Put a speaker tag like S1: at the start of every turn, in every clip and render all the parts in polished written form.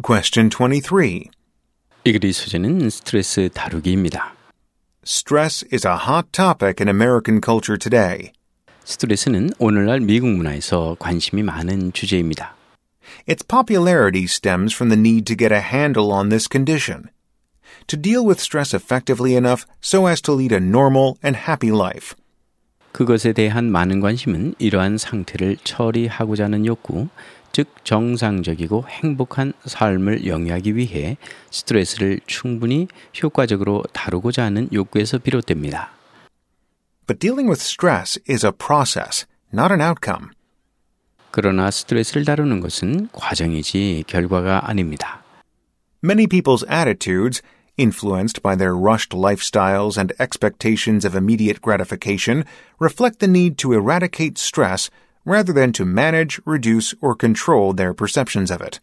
S1: Question 23.
S2: 이 글의 소재는 스트레스 다루기입니다.
S1: Stress is a hot topic in American culture today.
S2: 스트레스는 오늘날 미국 문화에서 관심이 많은 주제입니다.
S1: Its popularity stems from the need to get a handle on this condition, to deal with stress effectively enough so as to lead a normal and happy life.
S2: 그것에 대한 많은 관심은 이러한 상태를 처리하고자 하는 욕구, 즉 정상적이고 행복한 삶을 영위하기 위해 스트레스를 충분히 효과적으로 다루고자 하는 욕구에서 비롯됩니다.
S1: But dealing with stress is a process, not an outcome.
S2: 그러나 스트레스를 다루는 것은 과정이지 결과가 아닙니다.
S1: Many people's attitudes, influenced by their rushed lifestyles and expectations of immediate gratification, reflect the need to eradicate stress rather than to manage, reduce, or control their perceptions of it.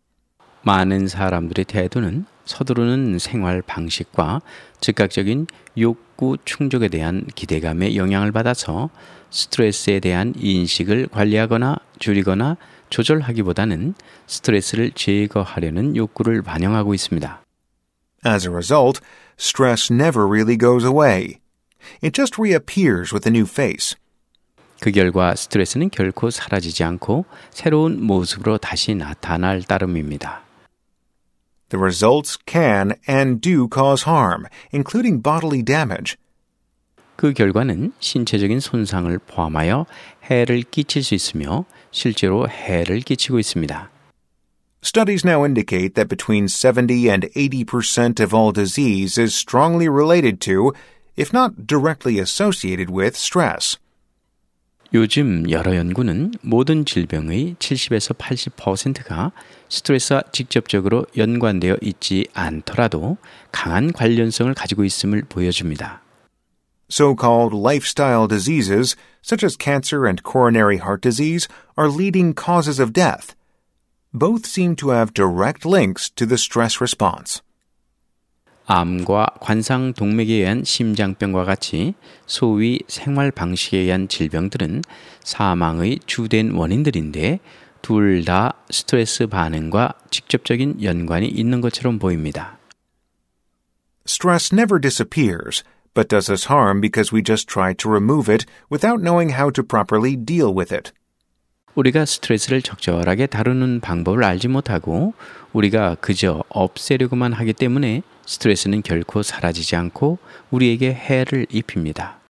S2: 많은 사람들의 태도는 서두르는 생활 방식과 즉각적인 욕구 충족에 대한 기대감에 영향을 받아서 스트레스에 대한 인식을 관리하거나 줄이거나 조절하기보다는 스트레스를 제거하려는 욕구를 반영하고 있습니다.
S1: As a result, stress never really goes away. It just reappears with a new face.
S2: 그 결과 스트레스는 결코 사라지지 않고 새로운 모습으로 다시 나타날 따름입니다.
S1: The results can and do cause harm, including bodily damage.
S2: 그 결과는 신체적인 손상을 포함하여 해를 끼칠 수 있으며 실제로 해를 끼치고 있습니다.
S1: Studies now indicate that between 70 and 80% of all disease is strongly related to, if not directly associated with, stress.
S2: 요즘 여러 연구는 모든 질병의 70에서 80%가 스트레스와 직접적으로 연관되어 있지 않더라도 강한 관련성을 가지고 있음을 보여줍니다.
S1: So-called lifestyle diseases, such as cancer and coronary heart disease, are leading causes of death. Both seem to have direct links to the stress response.
S2: 암과 관상 동맥에 의한 심장병과 같이 소위 생활 방식에 의한 질병들은 사망의 주된 원인들인데 둘 다 스트레스 반응과 직접적인 연관이 있는 것처럼 보입니다.
S1: Stress never disappears, but does us harm because we just try to remove it without knowing how to properly deal with it.
S2: 우리가 스트레스를 적절하게 다루는 방법을 알지 못하고 우리가 그저 없애려고만 하기 때문에 스트레스는 결코 사라지지 않고 우리에게 해를 입힙니다.